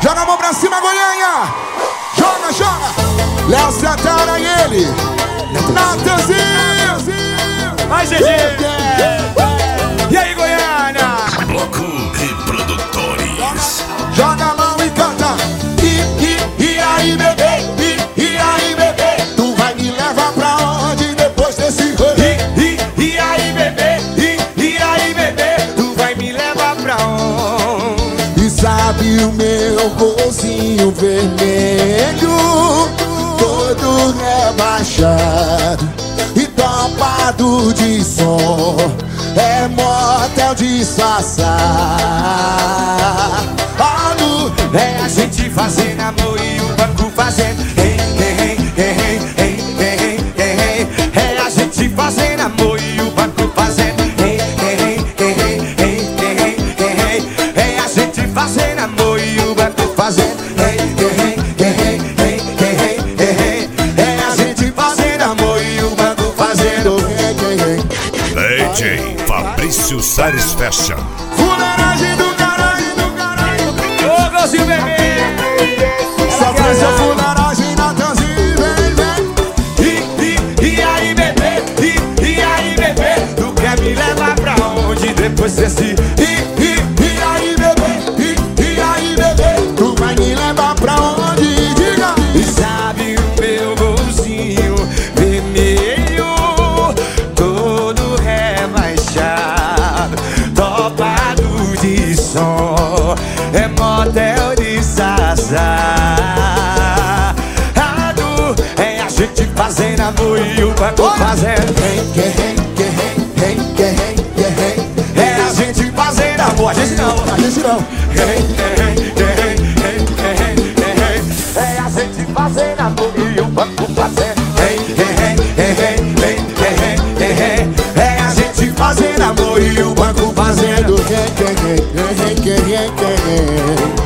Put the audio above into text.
Joga a mão pra cima, Goiânia. Joga, joga. Léo Santana e ele. Natanzinho. Vai, GG. E aí, Goiânia? Bloco Reprodutores. Joga a mão e canta. E aí, bebê? E aí, bebê? Tu vai me levar pra onde depois desse rolê? E aí, bebê? E aí, bebê? Tu vai me levar pra onde? E sabe o meu bolsinho vermelho, todo rebaixado e topado de som, é motel disfarçado. É a gente fazendo amor e o banco fazendo é a gente fazendo amor e o banco fazendo é a gente fazendo amor e o banco fazendo é a gente fazendo amor e o banco fazendo. DJ Fabrício Salles Fashion. Fuleiragem do caralho. Ô, Gozinho bebê, Só faz a fuleiragem, Natanzinho, vem. e aí, bebê? E aí, bebê? Tu quer me levar pra onde depois desse E aí, bebê? E aí, bebê? Tu vai me levar pra onde? Diga! E sabe o meu bolsinho vermelho, todo rebaixado, topado de som, é motel disfarçado. É a gente fazendo amor e o banco fazendo é a gente fazendo amor, a gente não. A gente não. É a gente fazendo amor e o banco fazendo é a gente fazendo amor e o banco fazendo. Quem?